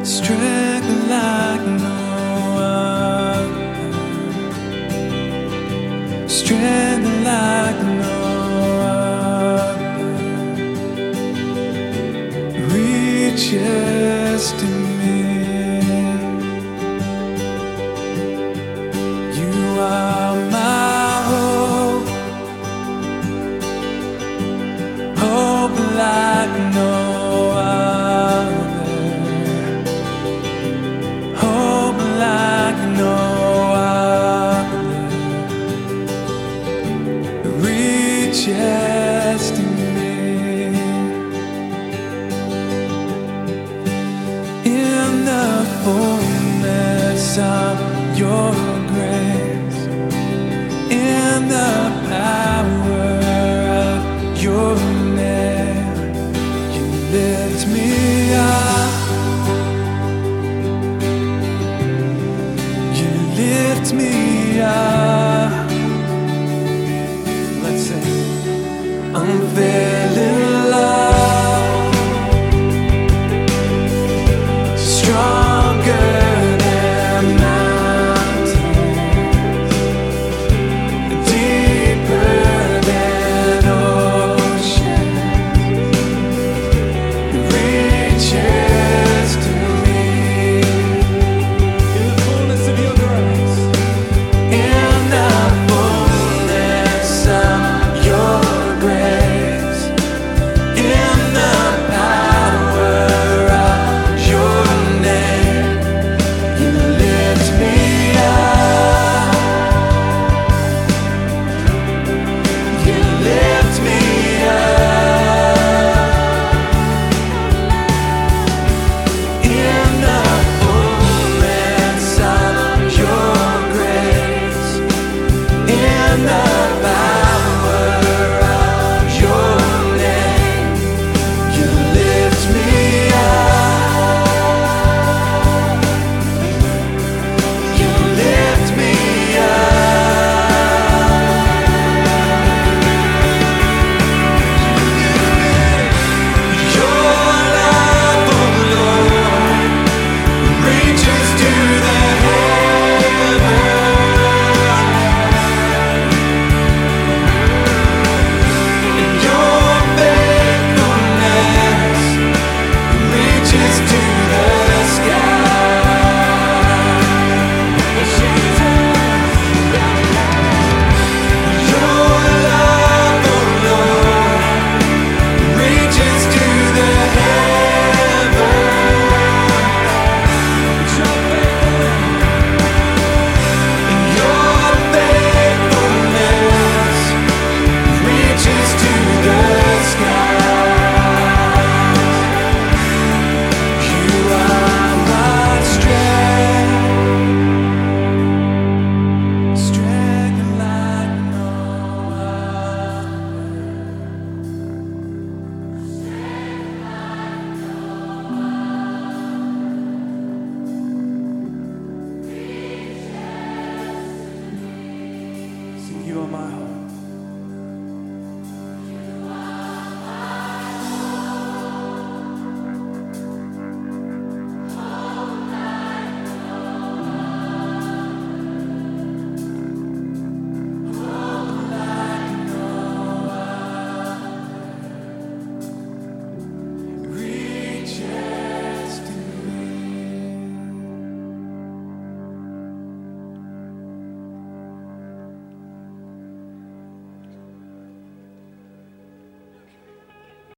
strength like no other, strength like no other reaches to me. You are my hope, hope like no other, hope like no other reaches to me. In the fullness of your grace, in the power of your name, you lift me up, you lift me up. Let's sing. Unfair